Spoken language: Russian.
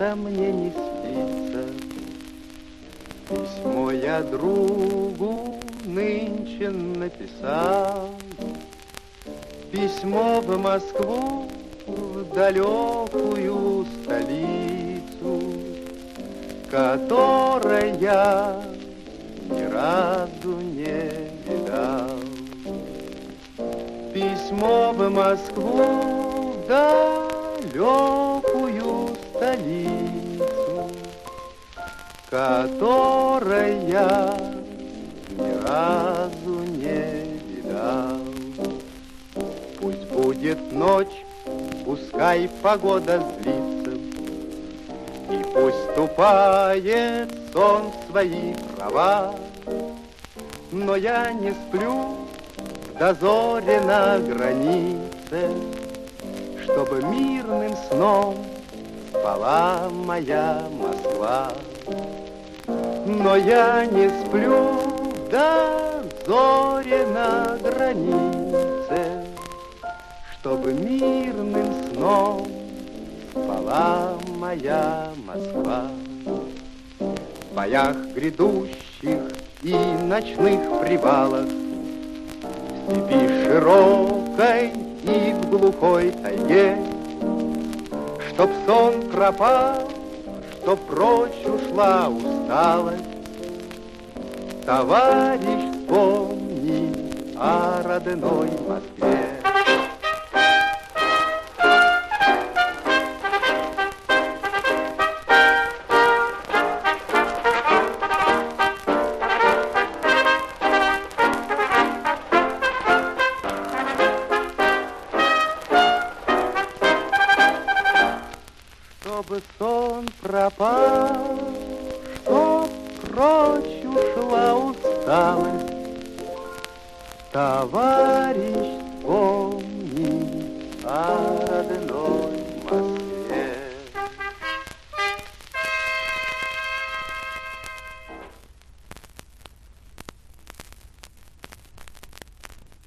это мне не спится. Письмо я другу нынче написал, письмо в Москву, в далекую столицу, которой я ни разу не видал. Письмо в Москву, в далекую столицу, которой я ни разу не видал. Пусть будет ночь, пускай погода злится, и пусть ступает сон в свои права, но я не сплю в дозоре на границе, чтобы мирным сном спала моя Москва. Но я не сплю в дозоре на границе, чтобы мирным сном спала моя Москва. В боях грядущих и ночных привалах, в степи широкой и в глухой тайге, чтоб сон пропал, чтоб прочь ушла усталость, товарищ, вспомни о родной Москве. Чтобы сон пропал, чтоб прочь ушла усталость, товарищ, вспомни о родной